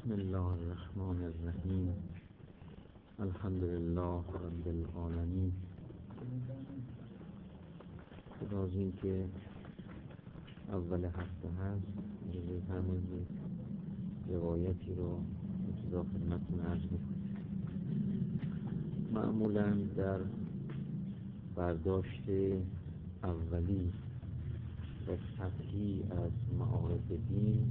بسم الله الرحمن الرحیم. الحمد لله رب العالمین. از این که اول هفته هست اجازه فرمایید روایتی رو ابتدا خدمتتون عرض می‌کنم. معمولاً در برداشت اولی و سطحی از معارف دین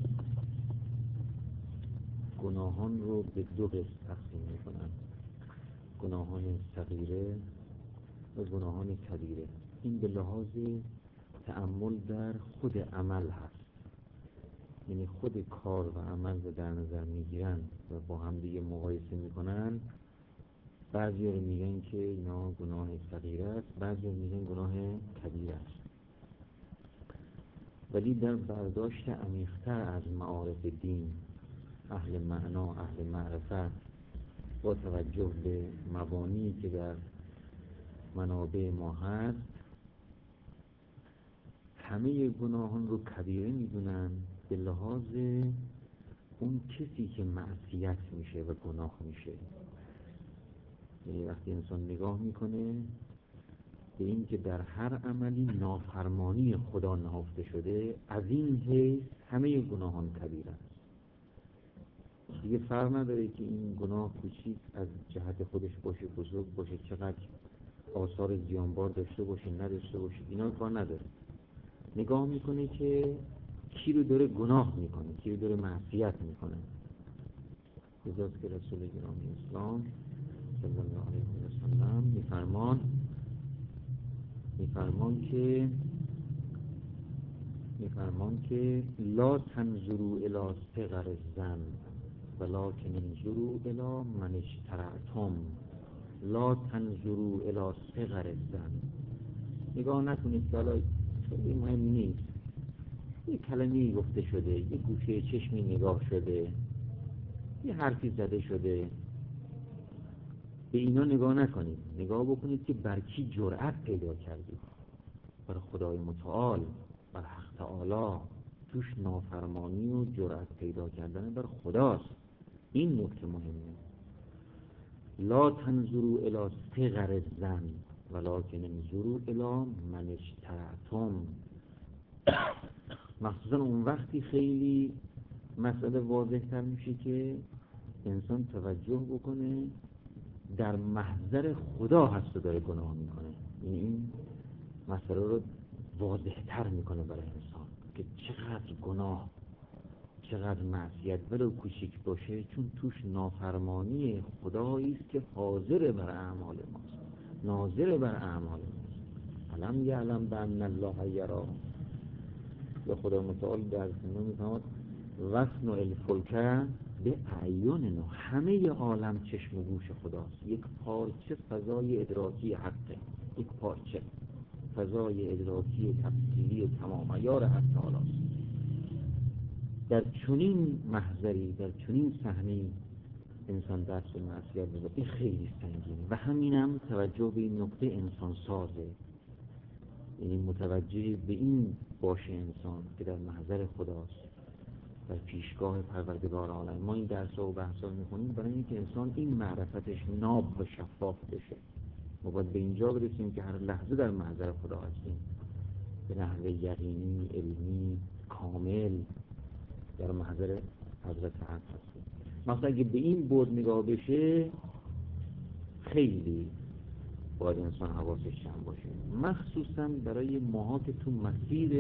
گناهان رو به دو قسم تقسیم می‌کنن: گناهان صغیره و گناهان کبیره. این به لحاظ تأمل در خود عمل هست، یعنی خود کار و عمل رو در نظر میگیرن و با هم دیگه مقایسه میکنن. بعضی رو میگن که اینا گناه صغیره است، بعضی رو میگن گناه کبیره است. ولی در برداشت عمیق‌تر از معارف دین، اهل معنا، اهل معرفت، با توجه به مبانی که در منابع ما هست، همه گناهان رو کبیره میدونن به لحاظ اون کسی که معصیت میشه و گناه میشه. یعنی وقتی انسان نگاه میکنه به این که در هر عملی نافرمانی خدا نهفته شده، از این حیث همه گناهان کبیره است. دیگه فرق نداره که این گناه کوچیک از جهت خودش باشه، بزرگ باشه، چقدر آثار زیانبار داشته باشه نداشته باشه، اینا کار نداره. نگاه میکنه که کی رو داره گناه میکنه، کی رو داره معصیت میکنه. لذاست که رسول گرامی اسلام صلی الله علیه و سلم میفرمان که لا تنظروا الی صغر الذنب ولکن انظروا الی من اشترعتم. لا تنظروا الی صغر الذنب. نگاه نکنید که حالا خیلی مهم نیست، یه کلمه‌ای گفته شده، یه گوشه چشمی نگاه شده، یه حرفی زده شده، به اینا نگاه نکنید. نگاه بکنید که بر کی جرأت پیدا کردید. بر خدای متعال، بر حق تعالی. توش نافرمانی و جرأت پیدا کردن بر خداست. این نکته مهمه. لا تنظروا الی صغر الذنب ولکن انظروا الی من اشترعتم. مخصوصا اون وقتی خیلی مسئله واضح تر میشه که انسان توجه بکنه در محضر خدا هست و داره گناه میکنه. یعنی این مسئله رو واضح تر میکنه برای انسان که چقدر گناه، چقدر معصیت ولو کوچیک باشه، چون توش نافرمانی خدایی است که حاضر بر اعمال ماست، ناظر بر اعمال ماست. علم یعلم بان الله یری. یا خدا متعال در سنو میفرماد وصنع الفلک به اعیننا. همه عالم چشم و گوش خداست. یک پارچه فضای ادراکی حقه، یک پارچه فضای ادراکی تفصیلی تمام عیار حق تعالی است. در چنین محضری، در چنین صحنه‌ای انسان دست به معصیت بزنه، این خیلی سنگینه. و همینم توجه به این نکته انسان سازه. یعنی متوجه به این باشه انسان که در محضر خداست، در پیشگاه پروردگار عالم. ما این درس‌ها و بحث‌ها می‌خونیم برای اینکه انسان این معرفتش ناب و شفاف بشه. ما باید به اینجا برسیم که هر لحظه در محضر خدا هستیم، به نحو یقینی، علمی، کامل در محضر حضرت حق هستیم. مثلا اگه به این بود نگاه بشه، خیلی باید انسان حواسش جمع باشه، مخصوصا برای ماها که تو مسیر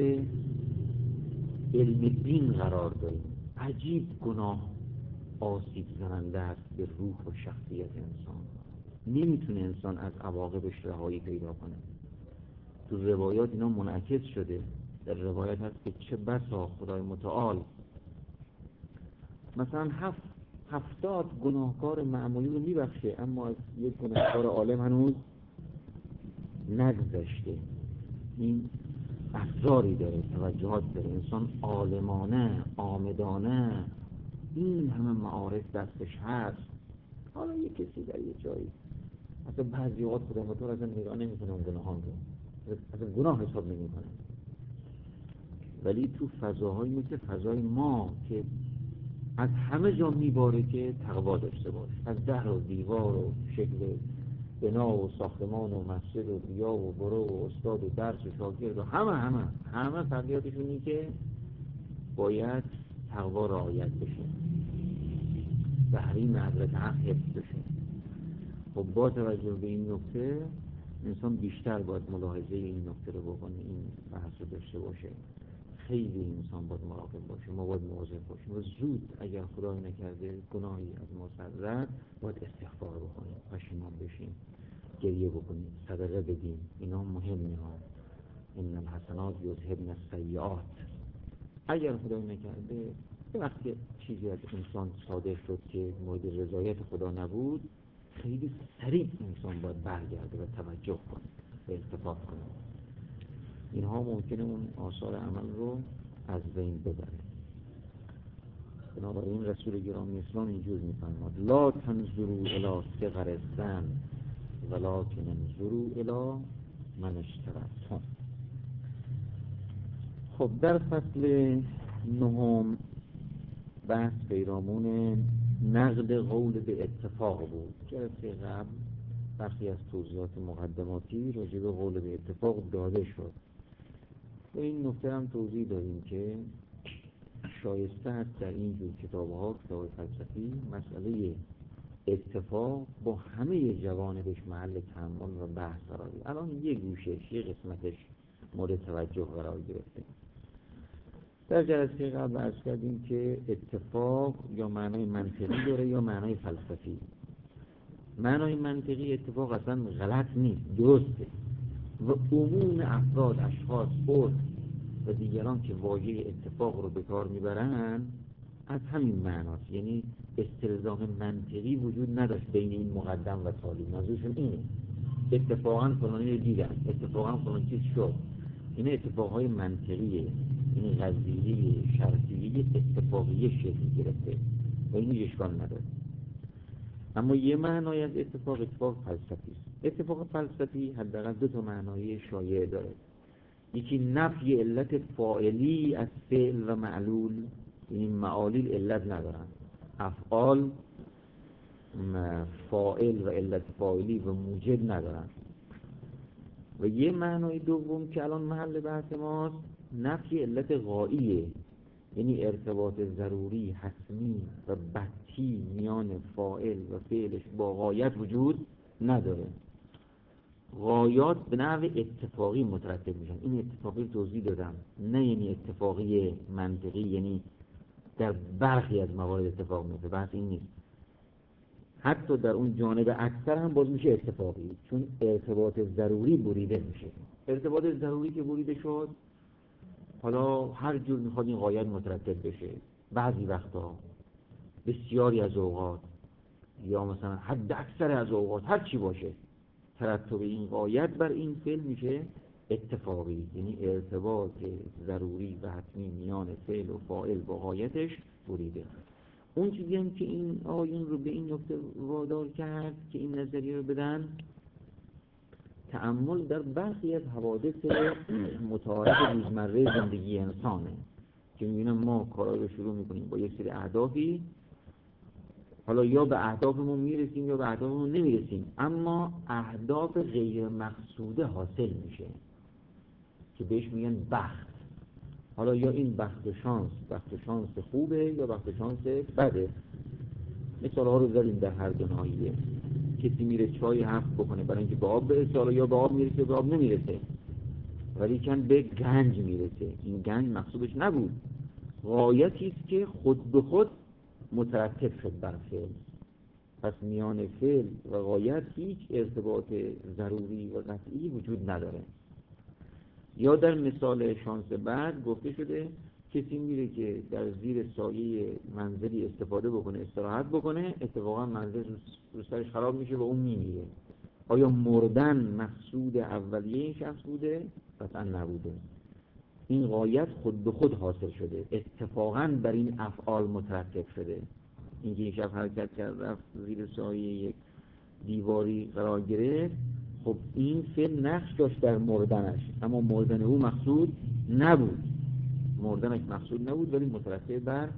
علم دین قرار داریم. عجیب گناه آسیب زننده است به روح و شخصیت انسان. نمیتونه انسان از عواقبش رهایی پیدا کنه. تو روایات اینا منعکس شده. در روایت هست که چه بسا خدای متعال مثلا 70 گناهکار معمولی رو میبخشه، اما از یک گناهکار عالم هنوز نگذشته. این افزاری داره، توجهات داره. انسان عالمانه، آمدانه این همه معارف دستش هست. حالا یک کسی در یه جایی اصلا بعضی اوقات خدا متعال اصلا نگاه نمیکنه اون گناهان رو، اصلا گناه حساب نمیکنه. ولی تو فضاهایی مثل فضای ما که از همه جا میباره که تقوا داشته باش، از در و دیوار و شکل بنا و ساختمان و مسجد و بیا و برو و استاد و درس و شاگرد و همه فرقیاتشون اینه که باید تقوا رعایت بشه، تحریم حضرت حق حفظ بشه. خب با توجه به این نکته انسان بیشتر باید ملاحظه این نکته رو بکنه، این بحث رو داشته باشه. خیلی انسان باید مراقب باشه، ما باید مواظب باشیم و زود اگر خدای نکرده گناهی از ما سر رفت باید استغفار بکنیم، پشیمان بشیم، گریه بکنیم، صدقه بدیم. اینا مهمه ها. ان الحسنات یذهبن السیئات. اگر خدای نکرده وقتی چیزی از انسان صادر شد که مورد رضایت خدا نبود، خیلی سریع انسان باید برگرده و توجه کنه و التفات کنه. اینها ممکنه اون آثار عمل رو از بین ببره. بنابراین رسول گرامی اسلام اینجور میفرماد لا تنظروا الی صغر السن ولکن انظروا الی من اشترتم. خب در فصل 9 بحث پیرامون نقد قول به اتفاق بود. جلسه قبل برخی از توضیحات مقدماتی راجع به قول به اتفاق داده شد. و این نکته هم توضیح دادیم که شایسته است در این جور کتاب‌ها، کتاب فلسفی، مسئله اتفاق با همه جوانبش محل تأمل و بحث قرار بگیره. الان یه گوشش، یه قسمتش مورد توجه قرار گرفته. در جلسه قبل عرض کردیم که اتفاق یا معنای منطقی داره یا معنای فلسفی. معنای منطقی اتفاق اصلا غلط نیست، درسته و عموم افراد، اشخاص، عرف و دیگران که واژه اتفاق رو به کار میبرن از همین معناست. یعنی استلزام منطقی وجود نداشت بین این مقدم و تالی. منظورشون اینه اتفاقا فلانی رو دیدن، اتفاقا فلان چیز شد. این اتفاقهای منطقیه، این قضیه شرطیه اتفاقیه شکل گرفته و این اشکال نداره. اما یه معنای از اتفاق فلسفی است. اتفاق فلسفی حداقل 2 معنای شایع داره. یکی نفی علت فاعلی از فعل و معلول، یعنی معالل علت ندارن، افعال فاعل و علت فاعلی و موجب ندارن. و یه معنای دوم که الان محل بحث ماست، نفی علت غائیه، یعنی ارتباط ضروری، حتمی و بطی میان فاعل و فعلش با غایت وجود نداره. غایات به نحو اتفاقی مترتب میشن. این اتفاقی توضیح دادم، نه یعنی اتفاقی منطقی، یعنی در برخی از موارد اتفاق میفته. بحث این نیست. حتی در اون جانب اکثر هم باز میشه اتفاقی، چون ارتباط ضروری بریده میشه. ارتباط ضروری که بریده شد، حالا هر جور میخواد این غایت مترتب بشه. بعضی وقتا، بسیاری از اوقات، یا مثلا حد اکثر از اوقات، هر چی باشه، ترتب این غایت بر این فعل میشه اتفاقی، یعنی ارتباط ضروری و حتمی میان فعل و فاعل با غایتش بریده. اون چیزی هم که این آیون رو به این نکته وادار کرد که این نظریه رو بدن، تأمل در برخی از حوادث متعارف روزمره زندگی انسانه که میبینم ما کارا رو شروع میکنیم با یک سری اهدافی، حالا یا به اهدافمون میرسیم یا به اهدافمون نمیرسیم، اما اهداف غیر مقصوده حاصل میشه که بهش میگن بخت. حالا یا این بخت شانس خوبه یا بخت شانس بده. مثال ها رو زدیم در هر دو ناحیه. کسی میره چای حفظ بکنه برای اینکه به آب برسه، حالا یا به آب میرسه به آب نمیرسه، ولی کن به گنج میرسه. این گنج مقصودش نبود، غایتی است که خود به خود مترتب شد بر فعل. پس میان فعل و غایت هیچ ارتباط ضروری و قطعی وجود نداره. یا در مثال شانس بعد گفته شده کسی میره که در زیر سایه منزلی استفاده بکنه، استراحت بکنه، اتفاقا منزل رو سرش خراب میشه و اون میمیره. آیا مردن مقصود اولیه این شخص بوده؟ قطعا نبوده. این غایت خود به خود حاصل شده، اتفاقا بر این افعال مترتب شده. اینکه این شخص حرکت کرد رفت زیر سایه یک دیواری قرار گرفت، خب این فعل نقش داشت در مردنش، اما مردن او مقصود نبود. مردنش مقصود نبود ولی مترتب بر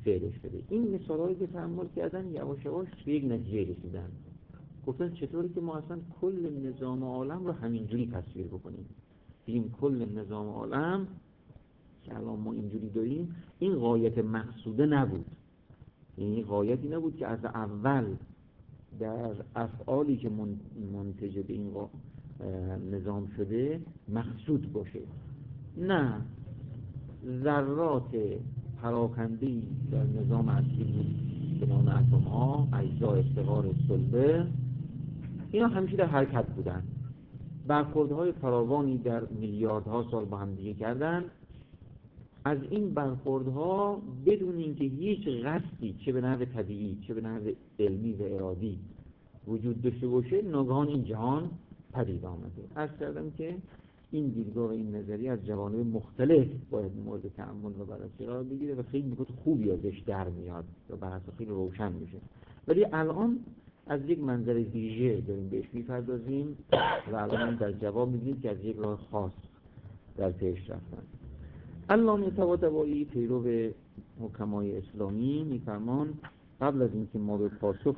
فعلش بده. این مثالهایی که تأمل کردن یواش یواش به یک نتیجه رسیدن. گفتن چطوری که ما اصلا کل نظام عالم رو همینجوری تصویر بکنیم، بگیم کل نظام عالم که الان ما اینجوری داریم این غایت مقصوده نبود. یعنی غایتی نبود که از اول در افعالی که منتج به این نظام شده مقصود باشه. نه، ذرات پراکنده‌ای در نظام اصلی بود به نام اتم ها، اجزای صغار صلبه، اینا همیشه در حرکت بودن، برخوردهای فراوانی در میلیاردها سال با هم دیگه کردن. از این برخوردها بدون اینکه هیچ قصدی چه به نحو طبیعی چه به نحو علمی و ارادی وجود داشته باشه، ناگهان این جهان پدید آمده. عرض کردم که این دیدگاه و این نظریه از جوانب مختلف باید مورد تأمل و بررسی قرار بگیره و خیلی نکات خوبی ازش در میاد و بحث خیلی روشن میشه. ولی الان از یک منظر ویژه داریم بهش میپردازیم و الان در جواب میبینید که از یک راه خاص در پیش رفتن. علامه طباطبایی پیرو حکمای اسلامی میفرمان قبل از اینکه ما به پاسخ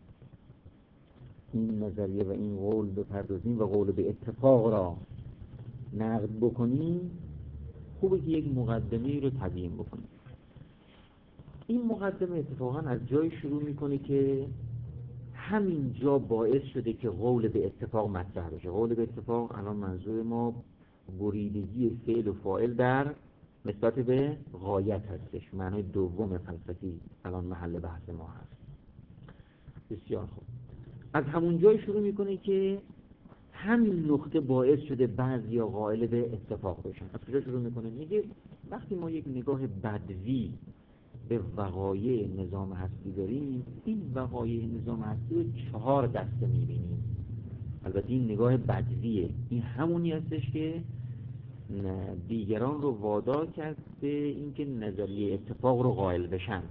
این نظریه و این قول بپردازیم و قول به اتفاق را نقد بکنیم، خوبه که یک مقدمه رو تبیین بکنیم. این مقدمه اتفاقا از جای شروع میکنه که همین جا باعث شده که قول به اتفاق مطرح بشه. قول به اتفاق الان منظور ما بریدگی فعل و فاعل در نسبت به غایت هستش، معنای دوم فلسفی الان محل بحث ما هست. بسیار خوب. از همون جای شروع میکنه که همین نقطه باعث شده بعضیا قائل به اتفاق بشن. از کجا شروع میکنه؟ میگه وقتی ما یک نگاه بدوی به وقایع نظام هستی داریم، این وقایع نظام هستی رو 4 دسته میبینیم. البته این نگاه بدویه، این همونی هستش که دیگران رو وادار کرد به اینکه نظریه اتفاق رو قائل بشن.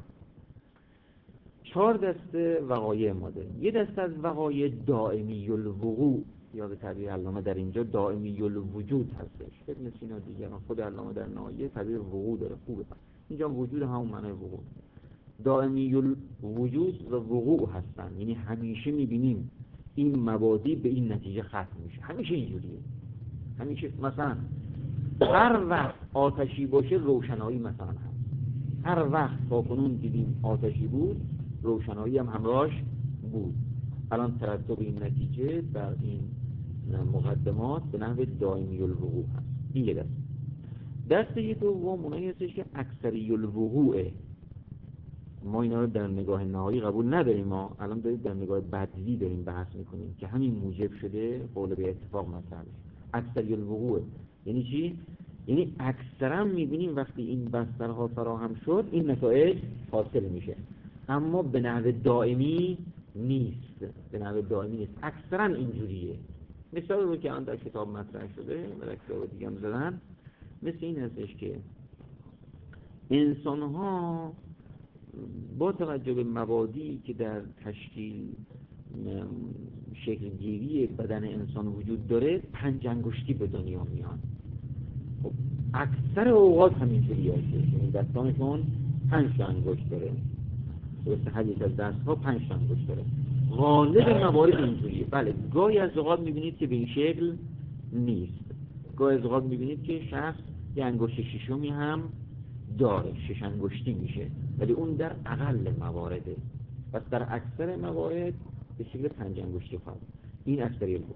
4 دسته وقایع ما داریم. یه دسته از وقایع دائمی الوقوع یا به تعبیر علامه در اینجا دائمی الوجود هستش. ابن سینا دیگران، خود علامه در نهایه تعبیر وقوع داره. خوبه، اینجا وجود همون معنی وقوع. دائمی الوجود و وقوع هستن، یعنی همیشه میبینیم این مبادی به این نتیجه ختم میشه. همیشه اینجوریه. همیشه مثلا هر وقت آتشی باشه روشنایی مثلا هست. هر وقت تا کنون دیدیم آتشی بود، روشنایی هم همراهش بود. الان ترتب این نتیجه در این مقدمات به نحو دائمی الوقوع هست. این یه دسته دوم اونایی هستش که اکثری الوقوعه. ما اینا رو در نگاه نهایی قبول نداریم. ما الان داریم در نگاه بدوی داریم بحث میکنیم که همین موجب شده قول به اتفاق مطرح بشه. اکثری الوقوعه یعنی چی؟ یعنی اکثرا میبینیم وقتی این بسترها فراهم شد این نتایج حاصل میشه، اما به نحو دائمی نیست. به نحو دائمی نیست، اکثرا اینجوریه. مثال رو که آن در کتاب مطرح شده و در کتاب دیگه هم زدن، مثل این هستش که انسان ها با توجه به مبادی که در تشکیل شکل گیری بدن انسان وجود داره 5 انگشتی به دنیا میان. خب اکثر اوقات همینجوری هستش، یعنی دستانشون 5 انگشت داره. درسته هر یک از دستها 5 انگشت داره. غالب موارد اینجوریه. بله گاهی از اوقات میبینید که به این شکل نیست. گاهی از اوقات میبینید که شخص یه انگشت ششمی هم داره، 6 انگشتی میشه، ولی اون در اقل موارده. پس در اکثر موارد به شکل 5 انگشتی خواهد. این اکثریت بود.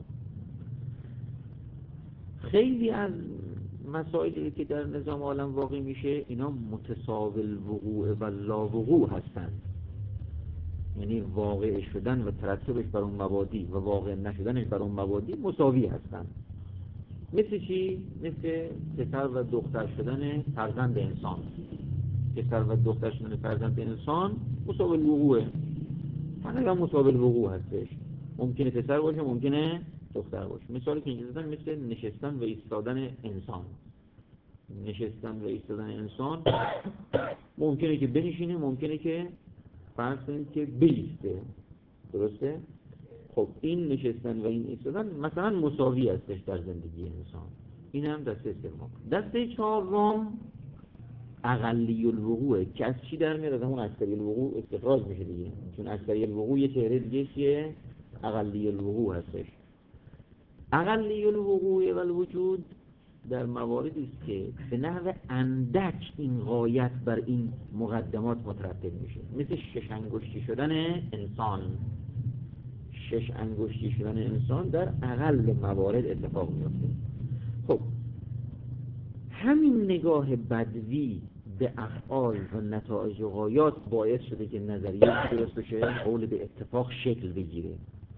خیلی از مسائلی که در نظام عالم واقع میشه اینا متساوی الوقوع و لا وقوع هستن، یعنی واقع شدن و ترتبش بر اون مبادی و واقع نشدنش بر اون مبادی مساوی هستن. مثل چی؟ مثل پسر و دختر شدن فرزند انسان. پسر و دختر شدن فرزند انسان مساوی الوقوعه، همه مساوی الوقوع هستش. ممکنه پسر باشه ممکنه دختر باشه. مثالی که اینجا زدن مثل نشستن و ایستادن انسان. نشستن و ایستادن انسان ممکنه که بنشینه، ممکنه که فرض کنید که بیسته. درسته؟ خب این نشستن و این ایستادن مثلا مساوی هستش در زندگی انسان. این هم دسته سوم. دسته چهارم اقلی الوقوعه که از چی در میاد؟ از همون اکثری الوقوع استخراج میشه دیگه، چون اکثری الوقوع یه چهره دیگه چیه؟ اقلی الوقوع هستش. اقلی الوقوع و الوجود در مواردی است که به نحو اندک این غایت بر این مقدمات مترتب میشه، مثل 6 انگشتی شدن انسان. 6 انگشتی شدن انسان در اقل موارد اتفاق میفته. خب همین نگاه بدوی به افعال و نتایج و غایات باعث شده که نظریه درست بشه، قول به اتفاق شکل بگیره.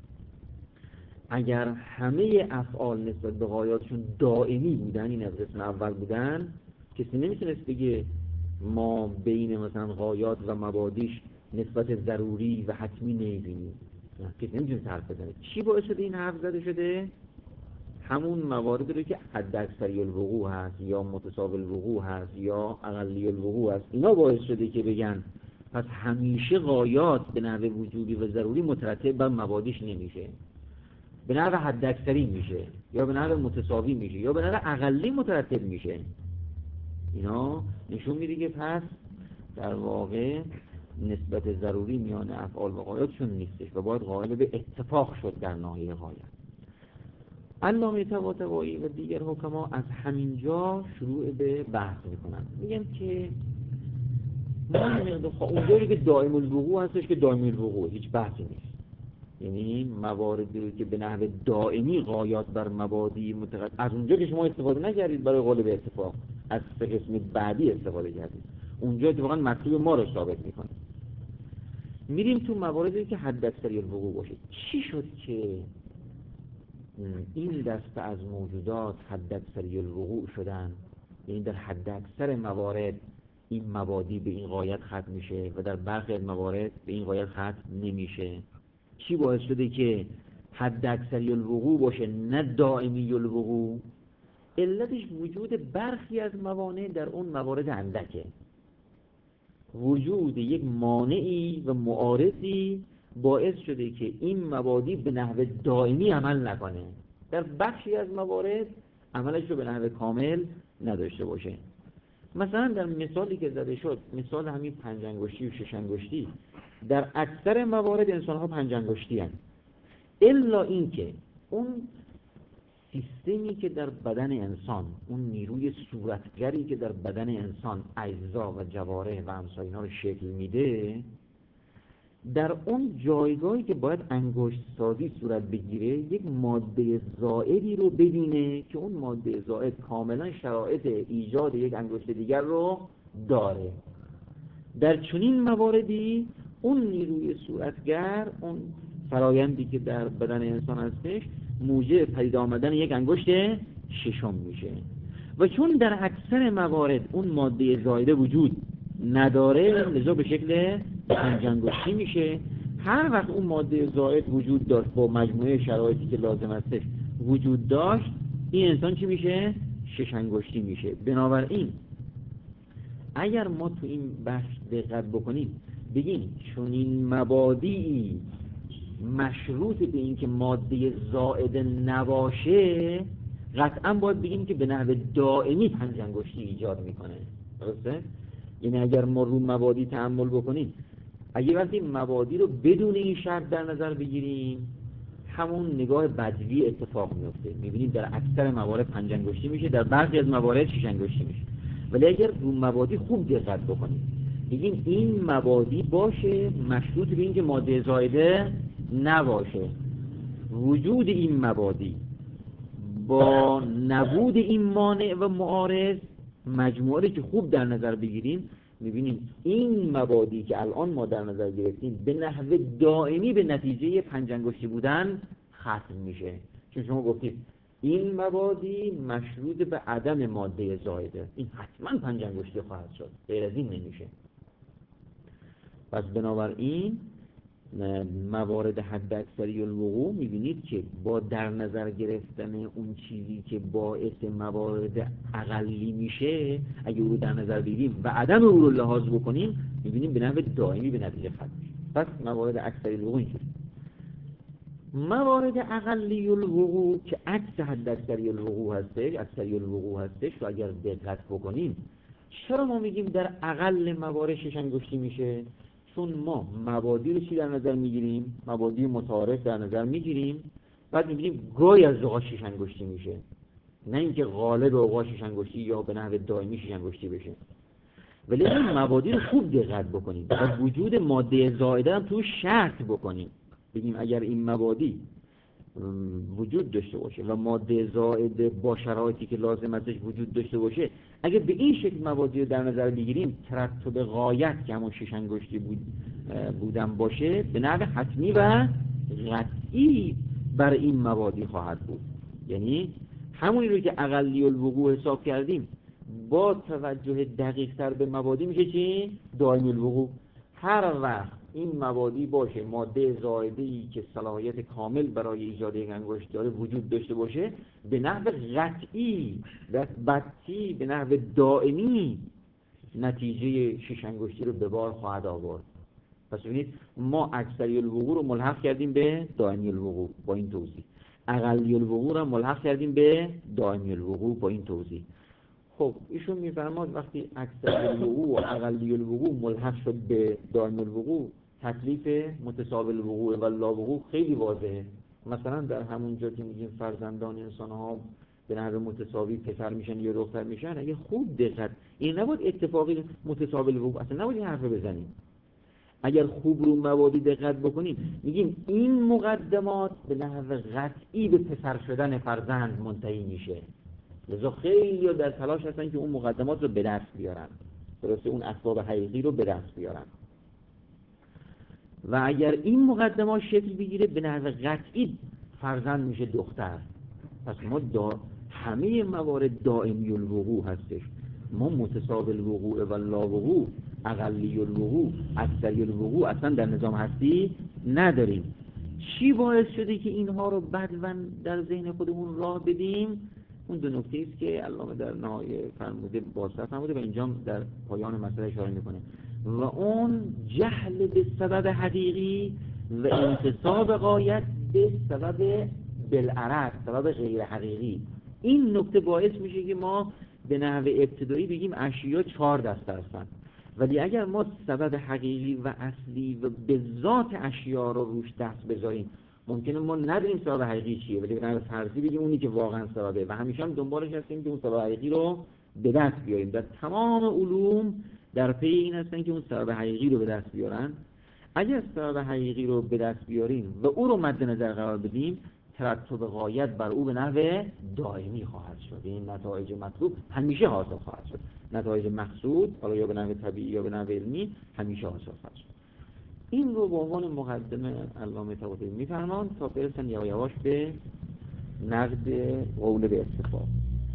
اگر همه افعال نسبت به غایاتشون دائمی بودن، این از قسم اول بودن، کسی نمیتونست بگه ما بین مثلا غایات و مبادیش نسبت ضروری و حتمی نمیبینیم. کسی نمیتونست حرف بزنه. چی باعث شده این حرف زده شده؟ همون مواردی رو که حد اکثری الوقوع هست یا متساوی الوقوع هست یا اقلی الوقوع هست، اینا باعث شده که بگن پس همیشه غایات به نحو وجودی و ضروری مترتب بر مبادیش نمیشه، به نحو حد اکثری میشه یا به نحو متساوی میشه یا به نحو اقلی مترتب میشه. اینا نشون میده که پس در واقع نسبت ضروری میان افعال و غایاتشون نیستش و باید قائل به اتفاق شد در ناحیه غایت. علامه طباطبایی و دیگر حکما از همینجا شروع به بحث میکنن، میگن که اونجایی که دائم الوقوع هستش که دائم الوقوع هیچ بحثی نیست، یعنی مواردی رو که به نحو دائمی غایات بر مبادی از اونجا که شما استفاده نکردید برای قول به اتفاق، از سه قسم بعدی استفاده کردید، اونجا اتفاقا مطلوب ما رو ثابت میکنه. میریم تو مواردی که حد اکثری الوقوع باشه. چی شد که این دسته از موجودات حد اکثری الوقوع شدن؟ یعنی در حد اکثر موارد این مبادی به این غایت ختم میشه و در برخی از موارد به این غایت ختم نمیشه. چی باعث شده که حد اکثری الوقوع باشه نه دائمی الوقوع؟ علتش وجود برخی از موانع در اون موارد اندکه، وجود یک مانعی و معارضی باعث شده که این مبادی به نحو دائمی عمل نکنه، در بخشی از موارد عملش رو به نحو کامل نداشته باشه. مثلا در مثالی که زده شد، مثال همین 5 انگشتی و 6 انگشتی، در اکثر موارد انسان ها 5 انگشتی هستند، الا این که اون سیستمی که در بدن انسان، اون نیروی صورتگری که در بدن انسان اجزا و جوارح و امثال اینا رو شکل میده، در اون جایگاهی که باید انگشت سازی صورت بگیره یک ماده زائدی رو ببینه که اون ماده زائد کاملا شرایط ایجاد یک انگشت دیگر رو داره. در چنین مواردی اون نیروی صورتگر، اون فرایندی که در بدن انسان هستش، موجب پدید آمدن یک انگشت ششم میشه و چون در اکثر موارد اون ماده زائده وجود نداره، لذا به شکل 5 انگشتی میشه. هر وقت اون ماده زائد وجود داشت، با مجموعه شرایطی که لازم هستش وجود داشت، این انسان چی میشه؟ 6 انگشتی میشه. بنابراین اگر ما تو این بحث دقت بکنیم، بگیم چون این مبادی مشروط به این که ماده زائد نباشه، قطعا باید بگیم که به نحو دائمی 5 انگشتی ایجاد میکنه. درسته؟ یعنی اگر ما رو مبادی تأمل بکنیم، اگه وقتی مبادی رو بدون این شرط در نظر بگیریم، همون نگاه بدوی اتفاق میفته، میبینیم در اکثر موارد 5 انگشتی میشه، در بعضی از موارد 6 انگشتی میشه. ولی اگر رو مبادی خوب دقت بکنیم، بگیم این مبادی باشه مشروط به این که ماده زائده نباشه، وجود این مبادی با نبود این مانع و معارض، مجموعه که خوب در نظر بگیریم، میبینیم این مبادی که الان ما در نظر گرفتیم به نحو دائمی به نتیجه 5 انگشتی بودن ختم میشه. چون شما گفتید این مبادی مشروط به عدم ماده زائده، این حتما 5 انگشتی خواهد شد، غیر از این نمیشه. پس بنابراین موارد حد اکثری الوقوع میبینید که با در نظر گرفتن اون چیزی که باعث موارد اقلی میشه، اگه او رو در نظر بگیریم و عدم او رو لحاظ بکنیم، میبینیم به نحو دائمی به نتیجه ختم میشه. پس موارد اکثری الوقوع اینجوری. موارد اقلی الوقوع که عکس حد اکثری الوقوع هستش، اکثری الوقوع هستش، و اگر دقت بکنیم چرا ما میگیم در اقل موارد 6 انگشتی میشه؟ چون ما مبادی رو چی در نظر میگیریم؟ مبادی متعارف در نظر میگیریم، بعد میگیم گاهی از اوقات 6 انگشتی میشه، نه اینکه غالب اوقات 6 انگشتی یا به نحو دائمی 6 انگشتی بشه. ولی این مبادی رو خوب دقت بکنیم و وجود ماده زائده هم تو شرط بکنیم. بگیم اگر این مبادی وجود داشته باشه و ماده زائده با شرایطی که لازم ازش وجود داشته باشه، اگر به این شکل مبادی رو در نظر بگیریم، ترتب غایت که همون 6 انگشتی بودن باشه، به نحو حتمی و قطعی بر این مبادی خواهد بود. یعنی همونی رو که اقلی الوقوع حساب کردیم با توجه دقیق تر به مبادی میشه چی؟ دائمی الوقوع. هر وقت این مبادی باشه ماده زائده‌ای که صلاحیت کامل برای ایجاد یک انگشت داره وجود داشته باشه، به نحو قطعی و بطی به نحو دائمی نتیجه 6 انگشتی رو به بار خواهد آورد. پس ببینید ما اکثری الوقوع رو ملحق کردیم به دائمی الوقوع با این توضیح، اقلی الوقوع رو ملحق کردیم به دائمی الوقوع با این توضیح. خب ایشون میفرماد وقتی اکثر الوقوع و اقلی الوقوع ملحق شد به دائم الوقوع، تکلیف متساوی الوقوع و لا وقوع خیلی واضحه. مثلا در همون جا که میگیم فرزندان انسان ها به نحو متساوی پسر میشن یا دختر میشن، اگه خوب دقت، این نباید اتفاقی متساوی الوقوع، اصلا نباید این حرف بزنیم. اگر خوب رو مبادی دقت بکنیم، میگیم این مقدمات به نحو قطعی به پسر شدن فرزند منتهی میشه. لذا خیلی در تلاش هستن که اون مقدمات رو به دست بیارن، درسته اون اسباب حقیقی رو به دست بیارن. و اگر این مقدمات شکل بگیره، به نحو قطعی فرزند میشه دختر. پس ما همه موارد دائمی الوقوع هستش. ما متساوی الوقوع و لا وقوع، اقلی الوقوع، اکثری الوقوع اصلا در نظام هستی نداریم. چی باعث شده که اینها رو بدون در ذهن خودمون راه بدیم؟ اون دو نکته است که علامه در نهایه فرموده بازتر فرموده و اینجا در پایان مسئله اشاره میکنه، و اون جهل به سبب حقیقی و انتصاب غایت به سبب بالعرض، سبب غیر حقیقی. این نکته باعث میشه که ما به نحو ابتدایی بگیم اشیا 4 دسته هستن، ولی اگر ما سبب حقیقی و اصلی و به ذات اشیا رو روش دست بذاریم، ممکنه ما ندونیم سبب حقیقی چیه، ولی به نحو فرضی بگیم اونی که واقعا سببه و همیشه هم دنبالش هستیم که اون سبب حقیقی رو به دست بیاریم. در تمام علوم در پی این هستن که اون سبب حقیقی رو به دست بیارن. اگر سبب حقیقی رو به دست بیاریم و او رو مد نظر قرار بدیم، ترتب غایت بر او به نحو دائمی خواهد شد. این نتایج مطلوب همیشه حاصل خواهد شد. نتایج مقصود، حالا یا به نحو طبیعی یا به نحو علمی، همیشه حاصل خواهد شد. این رو به عنوان مقدمه علامه طباطبایی میفرمان تا برسن یواش یواش به نقد قول به اتفاق.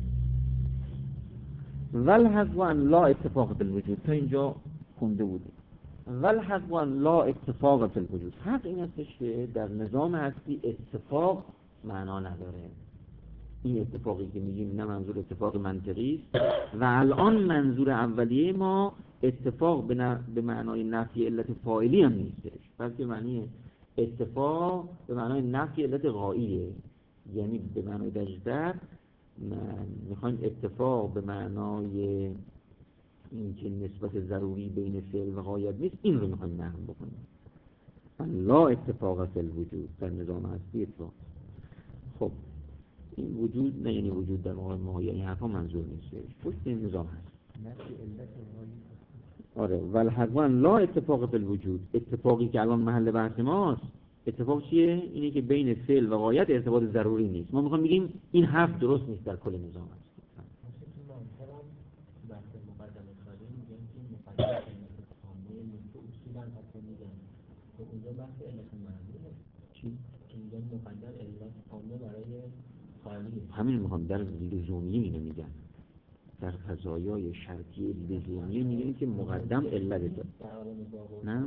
والحق ان لا اتفاق فی الوجود، تا اینجا خونده بودیم. والحق ان لا اتفاق فی الوجود، حق این هستش که در نظام هستی اتفاق معنا نداره. این اتفاقی که میگیم نه منظور اتفاق منطقی است و الان منظور اولیه ما اتفاق به معنای نفی علت فاعلی هم نیستش، بلکه معنی اتفاق به معنای نفی علت غائیه. یعنی به معنای دقیق‌تر میخوایم اتفاق به معنای این که نسبت ضروری بین فعل و غایت نیست، این رو میخوایم نقل بکنیم. لا اتفاق فی الوجود، در نظام هستی اتفاق. خب این وجود نه یعنی وجود در واقع ما، یعنی حرفا منظور نیست، پشت این نظام هست. آره والحق ان لا اتفاق فی الوجود، اتفاقی که الان محل بحث ماست، اتفاق چیه؟ اینه که بین فعل و غایت ارتباط ضروری نیست. ما میخوایم بگیم این حرف درست نیست در کل نظام هست. همین میخوام در لزومیه اینو میگن، در قضایای شرطی لزومیه میگن که مقدم علت داره. نه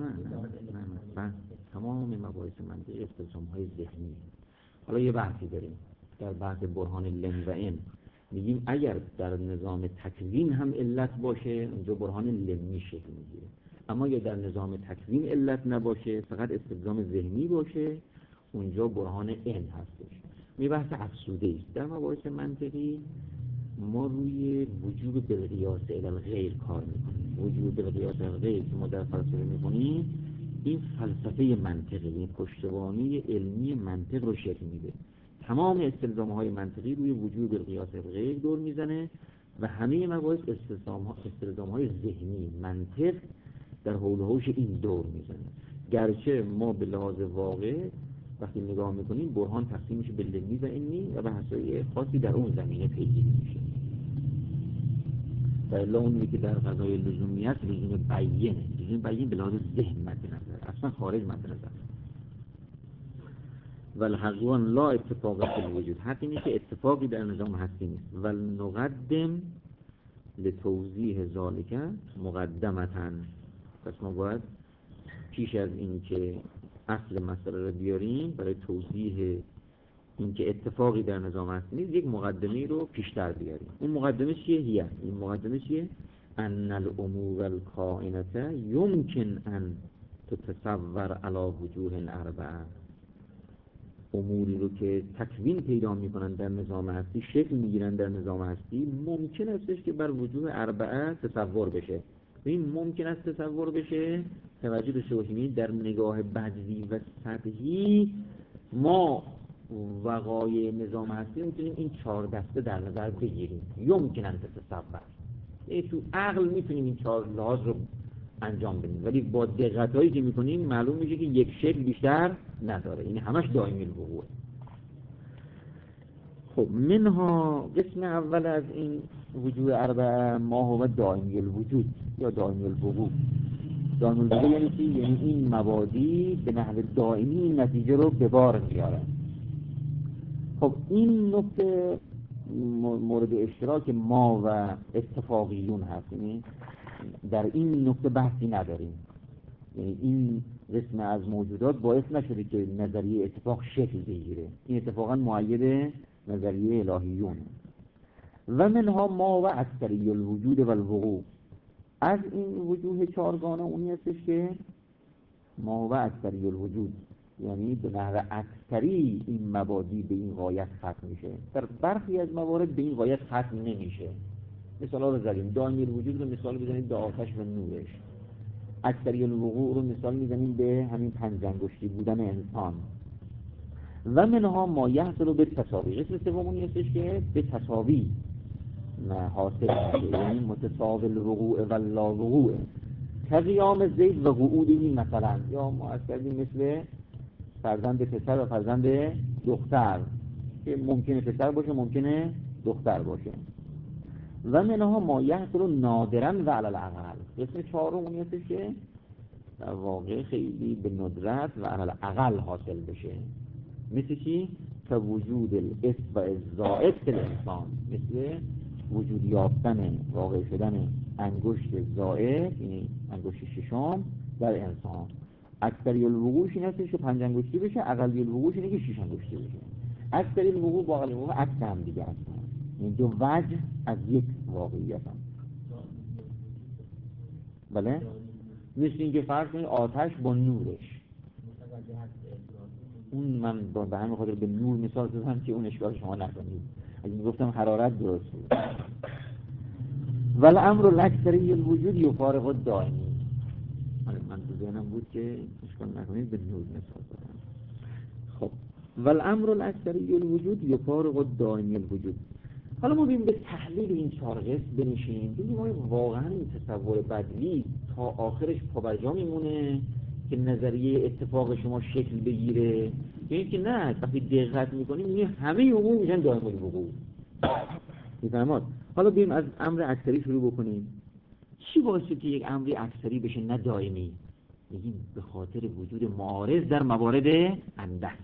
تمام مباحث منطقی استلزام های ذهنی. حالا یه بحثی داریم در بحث برهان لم و ان، میگیم اگر در نظام تکوین هم علت باشه اونجا برهان لمی شکل میگیره، اما یا در نظام تکوین علت نباشه فقط استلزام ذهنی باشه، اونجا برهان ان هستش. می بحث افسوده است در مباحث منطقی. ما روی وجود بالقیاس الی الغیر کار میکنیم. وجود بالقیاس الی الغیر که ما در فلسفه میکنیم، این فلسفه منطقی، این پشتوانه علمی منطق رو شکل میده. تمام استلزام‌های منطقی روی وجود بالقیاس الی الغیر دور میزنه و همه مباحث استلزام‌های ذهنی منطق در حول و حوش این دور میزنه. گرچه ما به لحاظ واقع وقتی نگاه میکنیم برهان تقسیم میشه به لنی و علمی و بحث‌های خاصی در اون زمینه پیگیری میشه. و الا اونی که در قضای لزومیت لزوم بیینه، لزوم بیین به لحاظ ذهن مد نظر، اصلا خارج مد نظر. والحقیقان لا اتفاق فی الوجود، حق اینه که اتفاقی در نظام هستی نیست. ولنقدم لتوضیح ذالک مقدمتاً، پس ما باید پیش از این که اصل مسئله رو بیاریم برای توضیح این که اتفاقی در نظام هستی نیست، یک مقدمه رو پیشتر بیاریم. اون مقدمه چیه؟ این مقدمه چیه؟ ان الامور الکائنه یمکن ان تتصور علی وجوه اربعه. اموری رو که تکوین پیدا میکنن در نظام هستی، شکل میگیرن در نظام هستی، ممکن استش که بر وجوه اربعه تصور بشه. این ممکن است تصور بشه، توجه داشته باشیم در نگاه بدوی و سطحی ما وقایع نظام هستی میتونیم این 4 دسته در نظر بگیریم. یمکن ان تتصور، تو عقل میتونیم این 4 لحاظ رو انجام بدیم، ولی با دقت هایی که میکنیم معلوم میشه که یک شکل بیشتر نداره. این همش دائمی الوقوع. خب منها قسم اول از این وجود اربعه ما هو دائمی الوجود یا دائمی الوقوع. دائمی الوقوع یعنی چی؟ یعنی این مبادی به نحو دائمی نتیجه رو به بار میارن. خب این نقطه مورد اشتراک ما و اتفاقیون هست، یعنی در این نقطه بحثی نداریم. یعنی این قسم از موجودات باعث نشده که نظریه اتفاق شکل بگیره. این اتفاقا مؤید نظریه الهیون. و منها ما و اکثری الوجود و الوقوع. از این وجوه 4گانه اونی هستش که ما و اکثری الوجود، یعنی به نحو اکثری این مبادی به این غایت ختم میشه. در برخی از موارد به این غایت ختم نمیشه. مثال ها رو زدیم. دائمی الوجود رو مثال بزنیم به آتش و نورش. اکثری الوقوع رو مثال میزنیم به همین 5 انگشتی بودن انسان. و منها ما یحصل به تساوی. قسم سومونی هستش که به تساوی حاصل میشه، یعنی متساوی الوقوع و لا وقوع. قیام زید و قعودی مثلا، یا ما از کردیم مثل فرزند پسر و فرزند دختر که ممکنه پسر باشه ممکنه دختر باشه. و منها ما یحصل نادرا و علی الاقل. قسم 4 اونی هستش که در واقع خیلی به ندرت و علی الاقل حاصل بشه. مثل چی؟ که وجود الاصبع الزائد فی الانسان، مثل وجود یافتن واقع شدن انگشت زائد، یعنی انگشت ششم در انسان. اکثری الوقوعش این هستش که 5 انگشتی بشه، اقلی الوقوعش اینه که 6 انگشتی بشه. اکثری الوقوع با اقلی الوقوع عکس هم دیگه هستن، این دو وجه از یک واقعیت هم. بله؟ مثل اینکه فرض کنید آتش با نورش، اون من به همین خاطر به نور مثال زدم که اون اشکال شما نکنید. اگه میگفتم حرارت درست بود. والامر الاکثری الوجود یفارق الدائمی. من تو ذهنم بود که اشکال نکنید به نور مثال زدم. خب والامر الاکثری الوجود یفارق الدائمی الوجود. حالا ما بیم به تحلیل این 4 قسم بنشینیم، ببینیم آیا واقعا این تصور بدوی تا آخرش پابرجا میمونه که نظریه اتفاق شما شکل بگیره، یعنی که نه وقتی دقت میکنیم این همه امور میشن دائم الوقوع. میفهمید؟ حالا بیم از امر اکثری شروع بکنیم. چی باعث شد که یک امری اکثری بشه نه دائمی؟ میگیم به خاطر وجود معارض در موارد اندک.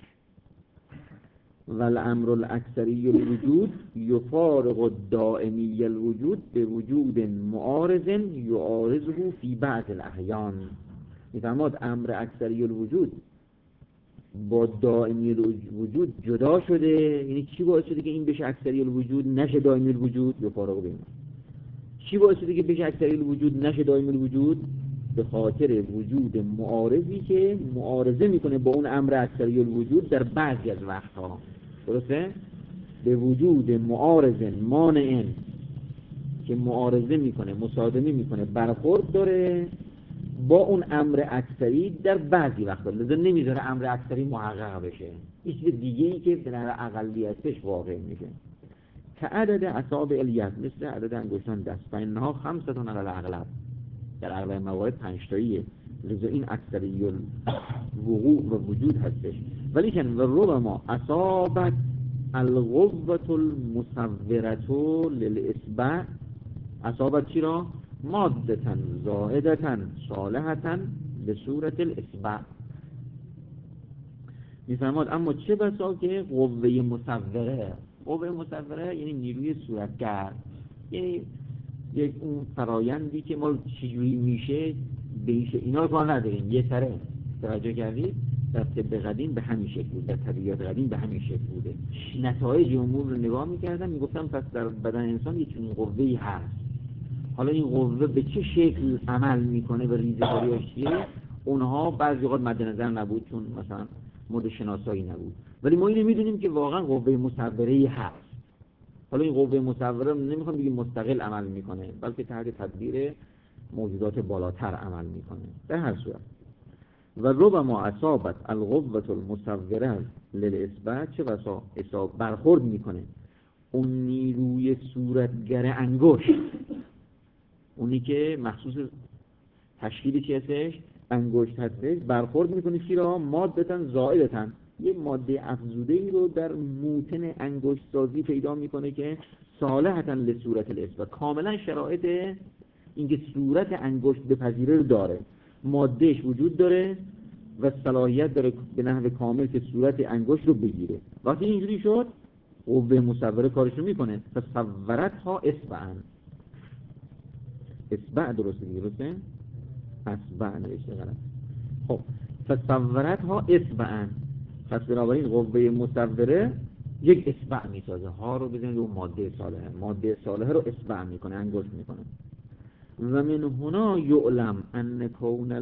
والامر الاکثری الوجود یفارق الدائمی الوجود به وجود معارض یعارضه فی بعض الاحیان. میفهمید؟ امر اکثری الوجود با دائمی الوجود جدا شده. یعنی چی باعث شده که این بشه اکثری الوجود نشه دائمی الوجود؟ یفارق بین. چی باعث شده که بشه اکثری الوجود نشه دائمی الوجود؟ به خاطر وجود معارضی که معارضه میکنه با اون امر اکثری الوجود در بعضی از وقتها. درسته؟ به وجود معارض مانع که معارضه میکنه، مصادمه میکنه، برخورد داره با اون امر اکثری در بعضی وقتا، لذا نمیذاره امر اکثری محقق بشه، هیچ چیز دیگه ای که به نظر اقلیتش واقع میشه. که عدد اصابع الید، مثل عدد انگشتان دست، فانها 5 علی الاغلب، در اغلب موارد 5 تاییه، لذا این اکثری الوقوع و وجود هستش. ولی که ربما اصابت القوة المصورة للاصبع، اصابت چی را؟ مادتا زائدتا صالحتا به صورت الاصبع. میفرماد اما چه بسا که قوه مصوره، قوه مصوره یعنی نیروی صورتگر، یعنی یک اون فرایندی که ما چجوری میشه بیشه، اینا رو کار نداریم، یه سره توجه کردید در طب قدیم به همین شکل بود، در طبیعت قدیم به همین شکل بوده. نتایج امور رو نگاه میکردن، میگفتن پس در بدن انسان یک چنین قوه‌ای هست. حالا این قوه به چه شکل عمل میکنه و ریزکاریاش چیه، اونها بعضی وقت مد نظر نبود، چون مثلا مورد شناسایی نبود. ولی ما اینو میدونیم که واقعا قوه مصوره‌ای هست. حالا این قوه مصوره نمیخوام بگیم مستقل عمل میکنه، بلکه تحت تدبیر موجودات بالاتر عمل میکنه. در هر صورت و ربما اصابت القوة المصوره للاصبع، چه بسا برخورد میکنه اون نیروی صورتگر انگشت، اونی که مخصوص تشکیل چی هستش؟ انگشت هستش، برخورد میکنه چی را؟ مادتن زائدتن، یه ماده افزوده ای رو در موتن انگشت سازی پیدا میکنه که صالحتن لصورت الاصبع، کاملا شرایط اینکه صورت انگشت بپذیره رو داره، مادهش وجود داره و صلاحیت داره به نحو کامل که صورت انگشت رو بگیره. وقتی اینجوری شد قوه مصوره کارش رو میکنه. فصورتها اصبعن، اصبع درسته؟ اصبع نوشته غلط. خب فصورتها اصبعن، پس بنابراین قوه مصوره یک اصبع میسازه، ها رو بزنید رو ماده صالحه، ماده صالحه رو اصبع میکنه، انگشت میکنه. و من هنا یعلم ان کون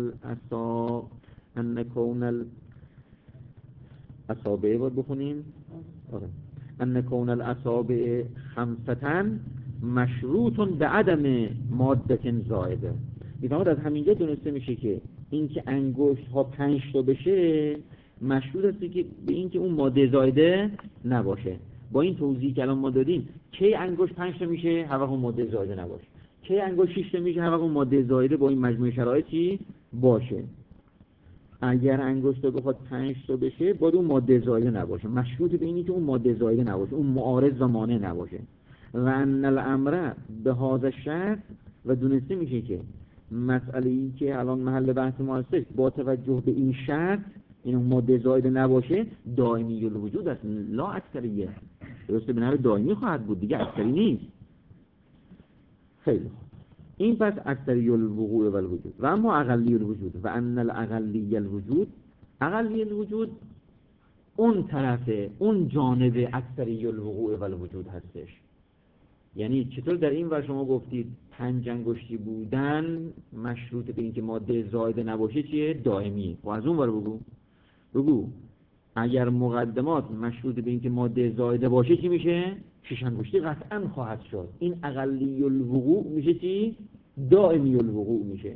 الاصابع باید بخونیم ان کون الاصابع 5 مشروط به عدم ماده زائده. میفهمد از همینجا دونسته میشه که اینکه انگشت ها 5 تا بشه مشروط است که به اینکه اون ماده زائده نباشه. با این توضیحی که الان ما دادیم کی انگشت 5 تا میشه؟ هر وقت اون ماده زائده نباشه. کی انگشت 6 تا میشه؟ هر وقت اون ماده زائده با این مجموعه شرایطی باشه. اگر انگشت بخواد 5 تا بشه باید اون ماده زائده نباشه، مشروط به اینی که اون ماده زائده نباشه، اون معارض و مانع نباشه. و ان الامر به هذا الشرط، و دونسته میشه که مسئله ای که الان محل بحث ما هستش با توجه به این شرط، این ماده زائده نباشه، دائمی الوجود است، لا اکثریه، درسته؟ به نحو دائمی خواهد بود دیگه، اکثری نیست. خیلی خوب، این پس اکثری الوقوع و الوجود. و اما اقلی الوجود و ان الاقلی الوجود، اقلی الوجود اون طرف، اون جانب اکثری الوقوع و الوجود هستش. یعنی چطور در این ور شما گفتید 5 انگشتی بودن مشروط به اینکه ماده زائده نباشه چیه؟ دائمی. و از اون ور بگو اگر مقدمات مشروط به اینکه ماده زائده باشه چی میشه؟ 6 انگشتی قطعا خواهد شد. این اقلی الوقوع میشه چی؟ دائمی الوقوع میشه.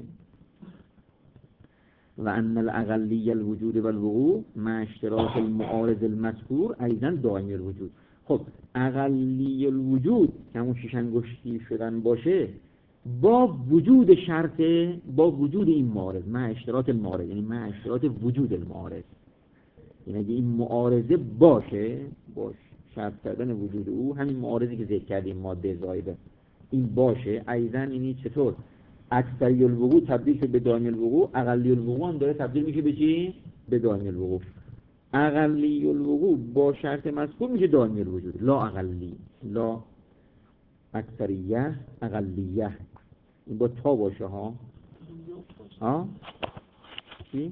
و ان الاقلی الوجود و الوقوع مع اشتراک المعارض المذکور ایضا دائمی الوجود. خب اقلی الوجود که همون 6 انگشتی شدن باشه با وجود شرط، با وجود این معارض، مع اشتراک المعارض، یعنی مع اشتراک وجود المعارض، یعنی اگه این معارضه باشه، باش شرط کردن وجود او، همین معارضی که ذکر کردیم ماده زائده این باشه، ایضا اینی چطور اکثری الوقوع تبدیل شد به دائمی الوقوع، اقلی الوقوع هم داره تبدیل میشه به چی؟ به دائمی الوقوع. اقلی الوقوع با شرط مذکور میشه دائمی الوجود، لا اقلی، لا اکثریه، اقلیه. این با تا باشه ها چی؟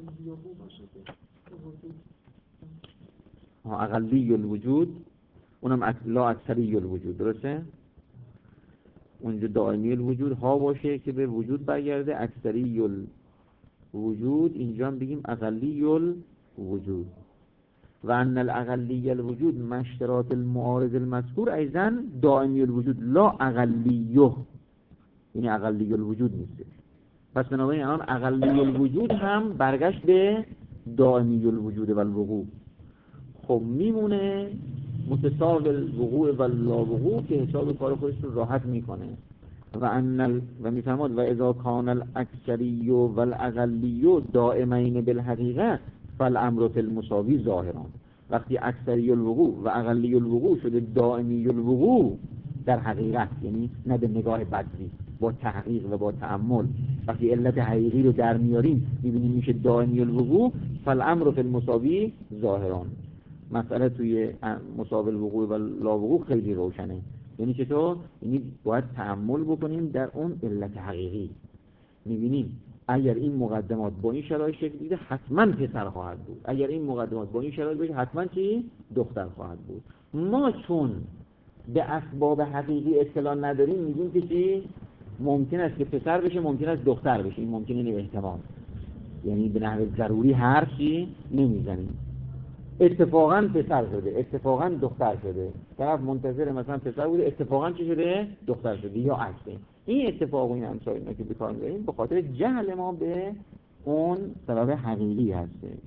اقلی الوجود، اونم لا اکثری الوجود، درسته؟ اونجا دائمی الوجود ها باشه که به وجود برگرده، اکثری الوجود، اینجا هم بگیم اقلی الوجود. و ان الاقلی الوجود مشترات المعارض المذکور ایضا دائمی الوجود لا اقلیه، یعنی اقلی الوجود نیست. پس بنابراین الان اقلی الوجود هم برگشت به دائمی الوجود و الوقوع. خب میمونه متساوی الوقوع و لا وقوع که حساب کار خودش رو راحت میکنه. و میفرماد و اذا کان الاکثری و الاقلی دائمین بالحقیقه فالامر فی المساوی ظاهران. وقتی اکثری الوقوع و اقلی الوقوع شده دائمی الوقوع در حقیقت، یعنی نه به نگاه بدوی، با تحقیق و با تأمل وقتی علت حقیقی رو در میاریم میبینیم میشه دائمی الوقوع، فالامر فی المساوی ظاهران. مسئله توی مساوی الوقوع و لا وقوع خیلی روشنه. یعنی چطور؟ یعنی باید تأمل بکنیم در اون علت حقیقی. میبینیم اگر این مقدمات با این شرایط شکل دیده حتما پسر خواهد بود، اگر این مقدمات با این شرایط بشه حتما چی؟ دختر خواهد بود. ما چون به اسباب حقیقی اطلاع نداریم میگیم که چی؟ ممکن است که پسر بشه، ممکن است دختر بشه. این ممکنه، این احتمال، یعنی به نحو ضروری حرفی نمیزنیم. اتفاقا پسر شده، اتفاقا دختر شده، طرف منتظر مثلا پسر بوده، اتفاقا چی شده؟ دختر شده، یا عکس. این اتفاق و این همسا اینا که بکار می‌بریم به خاطر جهل ما به اون سبب حقیقی هستش.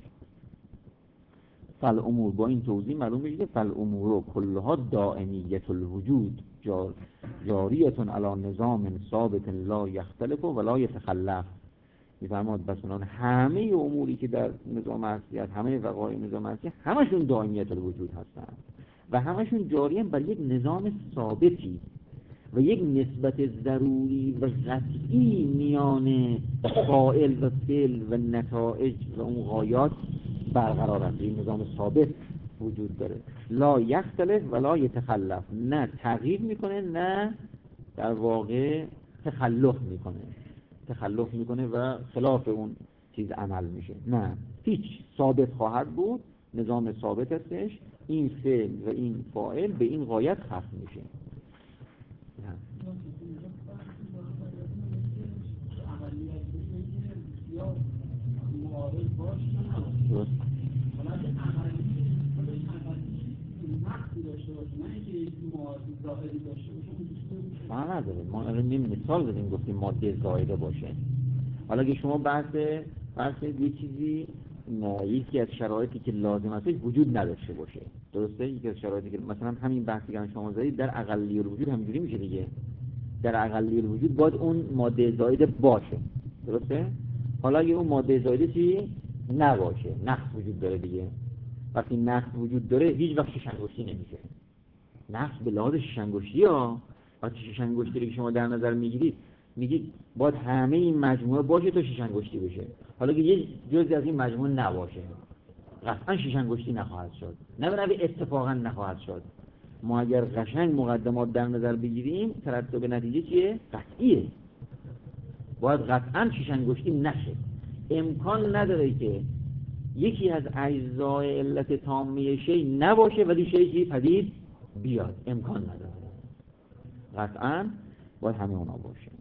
فالامور، با این توضیح معلوم میشه که فالامور کلها دائمیت الوجود جاریتون علی نظام ثابت لا یختلف و لا یتخلف. میفرماد بس اونان همه اموری که در نظام هستی، همه وقایع نظام هستی، همشون دائمیت الوجود هستن و همشون جاری بر یک نظام ثابتی و یک نسبت ضروری و قطعی میان فاعل و فعل و نتایج و اون غایات برقرار است. این نظام ثابت وجود داره، لا یختلف و لا یتخلف، نه تغییر میکنه نه در واقع تخلف میکنه و خلاف اون چیز عمل میشه، نه، هیچ، ثابت خواهد بود، نظام ثابت هستش. این فعل و این فاعل به این غایت ختم میشه. ما نداره، ما مثال بدیم گفتیم ماده زائده باشه. حالا که شما بحث یه چیزی یکی از شرایطی که لازم هستش وجود نداشته باشه، درسته؟ یکی از شرایطی که مثلا همین بحثی که شما زدید در اقلی الوجود همینجوری میشه دیگه. در اقلی الوجود باید اون ماده زائده باشه، درسته؟ حالا اگه اون ماده زائده چی نباشه، نقص وجود داره دیگه. وقتی نقص وجود داره هیچ وقت شیشنگشتی نمیشه. نقص به لحاظ شیشنگشتی ها، وقتی شیشنگشتی رو که شما در نظر میگیرید میگید باید همه این مجموعه باشه تا شیشنگشتی بشه. حالا که یه جزئی از این مجموعه نباشه قطعا شیشنگشتی نخواهد شد، نه به نوع اتفاقا نخواهد شد. ما اگر قشنگ مقدمات در نظر بگیریم ترتب نتیجه چیه؟ قطعیه. باید قطعا شیشنگشتی نشه. امکان نداره که یکی از اجزای علت تامه شی نباشه ولی شی پدید بیاد، امکان نداره. قطعا باید همه اونا باشه.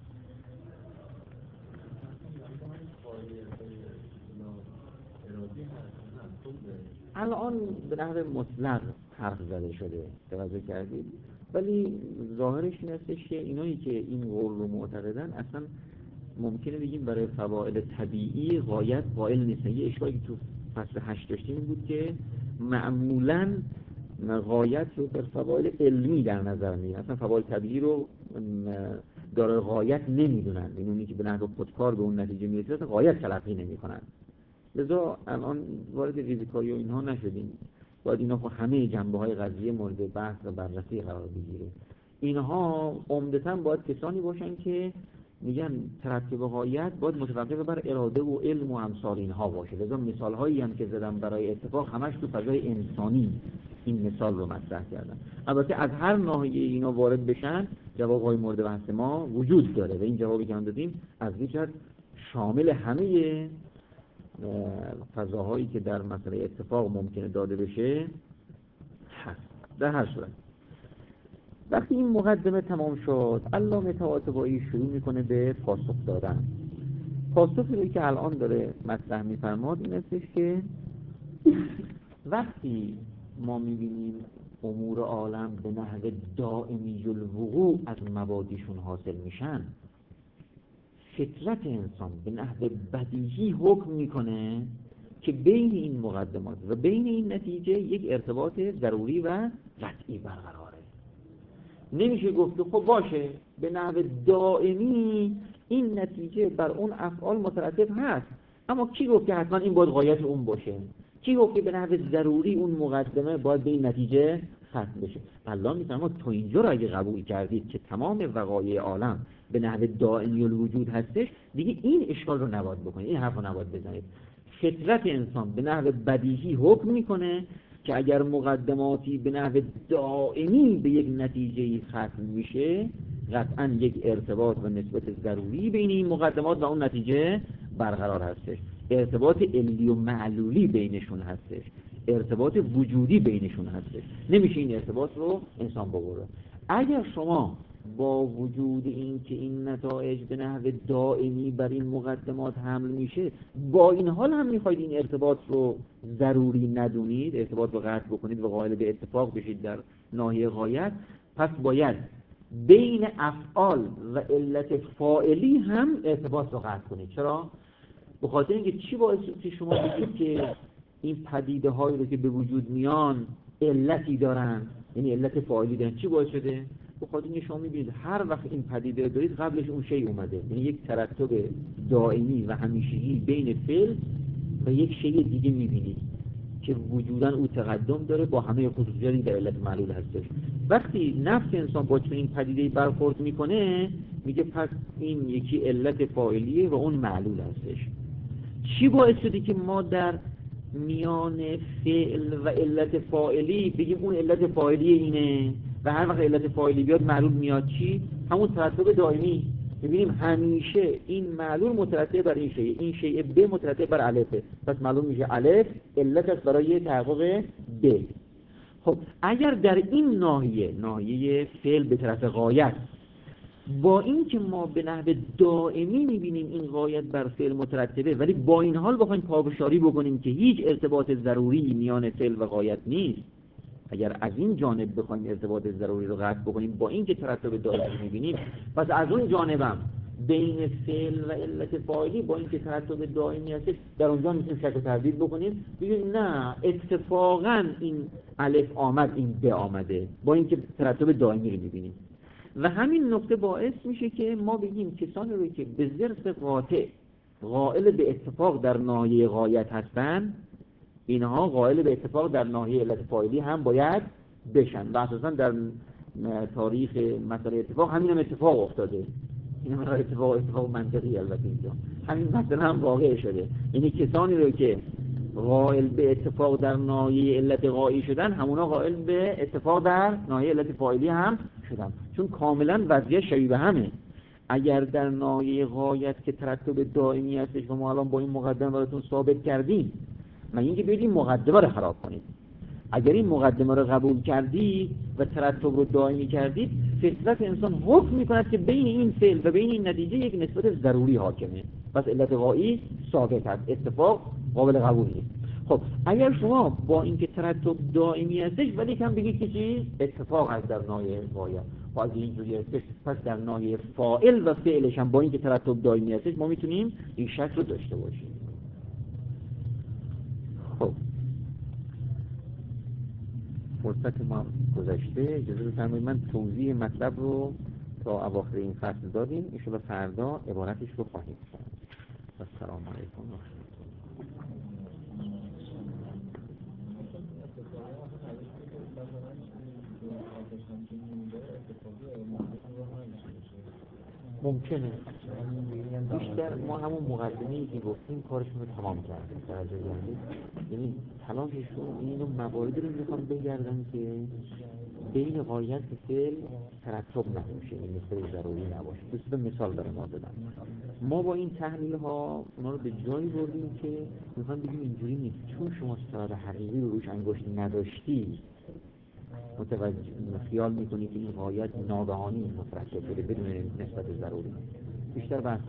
الان به نحو مطلق حرف زده شده، توجه کردید؟ ولی ظاهرش این هستش که اینایی که این قول رو معتقدن اصلا ممکنه بگیم برای فواعل طبیعی غایت قائل نیستن. یه اشکالی که تو فصل 8 داشتیم این بود که معمولاً غایت رو در فواعل علمی در نظر میگیرن، اصلا فواعل طبیعی رو داره غایت نمیدونن، این اونی که به نحو خودکار به اون نتیجه میرسه غایت تلقی نمیکنن. لذا الان وارد ریزیکاری و اینها نشدیم، باید اینا خب همه جنبه‌های قضیه مورد بحث و بررسی قرار بگیره. اینها عمدتاً باید کسانی باشن که میگن ترتب غایت باید متوقف بر اراده و علم و امثال اینها باشه. لذا مثال‌هایی هم که زدم برای اتفاق همش تو فضای انسانی این مثال رو مطرح کردم. البته از هر ناحیه اینا وارد بشن جواب‌های مورد بحث ما وجود داره و این جوابی که هم دادیم از یک جهت شامل همه فضاهایی که در مسئله اتفاق ممکنه داده بشه هست. در هر صورت وقتی این مقدمه تمام شد علامه طباطبایی شروع میکنه به پاسخ دادن. پاسخی که الان داره مطرح میفرماد این استش که وقتی ما میبینیم امور عالم به نحو دائمی الوقوع از مبادیشون حاصل میشن، فطرت انسان به نحو بدیهی حکم میکنه که بین این مقدمات و بین این نتیجه یک ارتباط ضروری و قطعی برقراره. نمیشه گفت خب باشه به نحو دائمی این نتیجه بر اون افعال مترتب هست، اما کی گفت که حتما این باید غایت اون باشه؟ کی گفت که به نحو ضروری اون مقدمه باید به این نتیجه ختم بشه؟ الله میفرما تو اینجا را اگه قبول کردید که تمام وقایع عالم به نحو دائمی الوجود هستش، دیگه این اشکال رو نباید بکنید، این حرف رو نباید بزنید. فطرت انسان به نحو بدیهی حکم میکنه که اگر مقدماتی به نحو دائمی به یک نتیجه ختم میشه، قطعا یک ارتباط و نسبت ضروری بین این مقدمات و اون نتیجه برقرار هستش، ارتباط علی و معلولی بینشون هستش، ارتباط وجودی بینشون هستش. نمیشه این ارتباط رو انسان ببره. اگر شما با وجود این که این نتایج به نحو دائمی بر این مقدمات حمل میشه، با این حال هم میخواید این ارتباط رو ضروری ندونید، ارتباط رو قطع بکنید و قائل به اتفاق بشید در ناحیه غایت، پس باید بین افعال و علت فاعلی هم ارتباط رو قطع کنید. چرا؟ به خاطر اینکه چی باعث که شما بگید که این پدیده هایی رو که به وجود میان علتی دارن، یعنی علت فاعلی دارن، چی باعث شده؟ به خاطر اینکه شما میبینید هر وقت این پدیده دارید قبلش اون شی اومده، یعنی یک ترتب دائمی و همیشگی بین فعل و یک شی دیگه میبینید که وجوداً او تقدم داره با همه خصوصیاتی در علت معلول هستش. وقتی نفس انسان با چنین پدیده‌ای برخورد میکنه، میگه پس این یکی علت فاعلیه و اون معلول هستش. چی باعث شده که ما در میان فعل و علت فاعلی بگیم اون علت فاعلی اینه و هر وقت علت فاعلی بیاد معلول میاد؟ چی؟ همون ترتب دائمی. می‌بینیم همیشه این معلول مترتب بر این شیء، این شیء ب مترتب بر الفه، پس معلوم میشه الف علت است برای تحقق ب. خب اگر در این ناحیه فعل به طرف غایت، با این که ما به نحو دائمی میبینیم این غایت بر فعل مترتبه، ولی با این حال بخوایم پابشاری بکنیم که هیچ ارتباط ضروری میان فعل و غایت نیست، اگر از این جانب بخوایم ارتباط ضروری رو قطع بکنیم با این که ترتب دائمی میبینیم، پس از اون جانبم بین فعل و علت فاعلی با این که ترتب دائمی هست، در اونجا میتونیم شک و تردید بکنیم، بگیم نه اتفاقا این الف آمد این ب آمده، با این که ترتب دائمی رو میبینیم. و همین نکته باعث میشه که ما بگیم کسانی رو که به ظرف قاطع قائل به اتفاق در ناحیه غایت هستن، اینها قائل به اتفاق در ناحیه علت فاعلی هم باید بشن. و اساسا در تاریخ مسئله اتفاق همین هم اتفاق افتاده، این هم اتفاق منطقی البته اینجا همین مسئله هم واقع شده. یعنی کسانی رو که قائل به اتفاق در ناحیه علت غایی شدن، همونا قائل به اتفاق در ناحیه علت فاعلی هم شدن، چون کاملا وضعیت شبیه به همه. اگر در ناحیه غایت که ترتب دائمی هستش و ما الان با این مقدمه براتون ثابت کردیم، من اینکه بیاید این مقدمه رو خراب کنید. اگر این مقدمه رو قبول کردید و ترتب رو دائمی کردید، فطرت انسان حکم میکند که بین این فعل و بین این نتیجه یک نسبت ضروری حاکمه، پس علت غایی ثابت است، اتفاق قابل قبول نیست. خب اگر شما با اینکه ترتب دائمی هستش ولی کم بگید که چی اتفاق هست در ناحیه غایت، خب اگه اینجوری هستش، پس در ناحیه فاعل و فعلش هم با اینکه ترتب دائمی هستش ما میتونیم این شک رو داشته باشیم. خب فرصت ما گذشته، اجازه بفرمایید من توضیح مطلب رو تا اواخر این فصل دادیم، ان شاءالله فردا عبارتش رو خواهیم شد. السلام علیکم و رحمت ممکنه بیشتر ما همون مقدمه‌ای که گفتیم کارشون رو تمام کردیم در جای یعنی تلاششون اینو مواردی رو میخوان بگردن که بین غایت و فعل ترتب نباشه، این مثل ضروری نباشه. دوست مثال دارم دادم. ما با این تحلیل ها اونا رو به جایی بردیم که میخوان بگیم اینجوری نیست، چون شما استعداد حقیقی رو روش انگشت نداشتی متوجه خیال میکنی که این غایت ناگهانی مترتب شده بدون نسبت ضروری. بیشتر بحث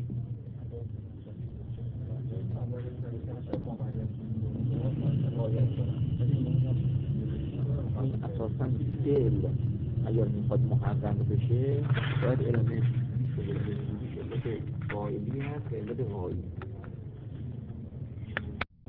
ما مثلا فعل اگر میخواد محقق بشه باید علت علت فاعلی هست، علت غایی.